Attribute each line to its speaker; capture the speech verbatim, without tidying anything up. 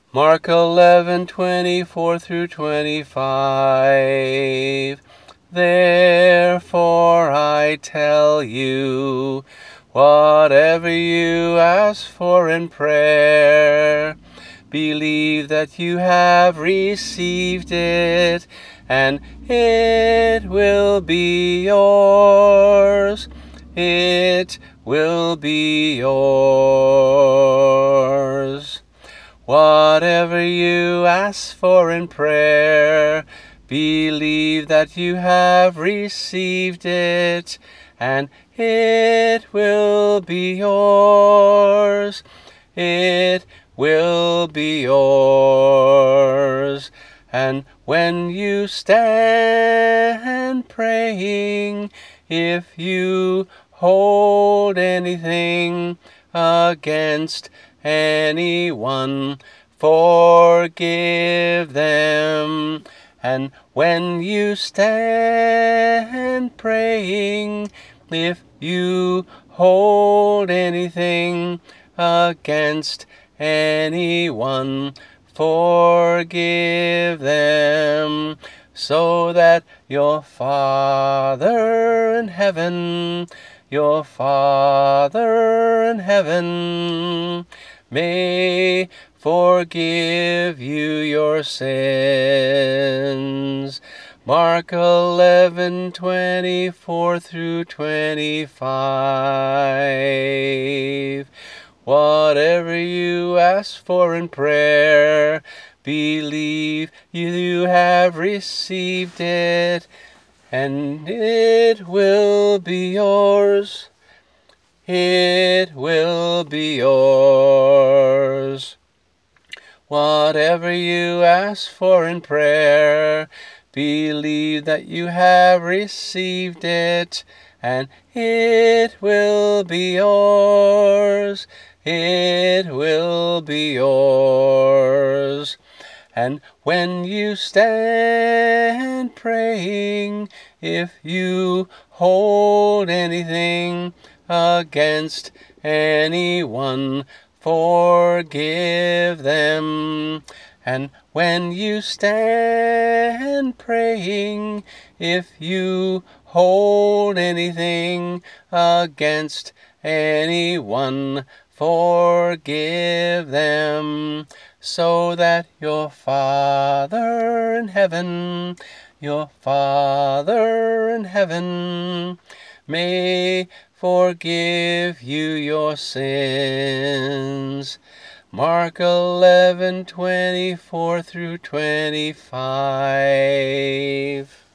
Speaker 1: Mark eleven, twenty-four through twenty-five. Therefore I tell you, whatever you ask for in prayer, believe that you have received it, and it will be yours. It will be yours. Whatever you ask for in prayer, believe that you have received it, and it will be yours. It will be yours. And when you stand praying, if you hold anything against anyone, forgive them. And when you stand praying, if you hold anything against anyone, forgive them, so that your Father in heaven, your Father in heaven, may forgive you your sins. Mark eleven, twenty-four through twenty-five. Whatever you ask for in prayer, believe you have received it, and it will be yours. It will be yours. Whatever you ask for in prayer, believe that you have received it, and it will be yours. It will be yours. And when you stand praying, if you hold anything against anyone, forgive them. And when you stand praying, if you hold anything against anyone, forgive them, so that your Father in heaven, your Father in heaven, may forgive you your sins. Mark eleven, twenty-four through twenty-five.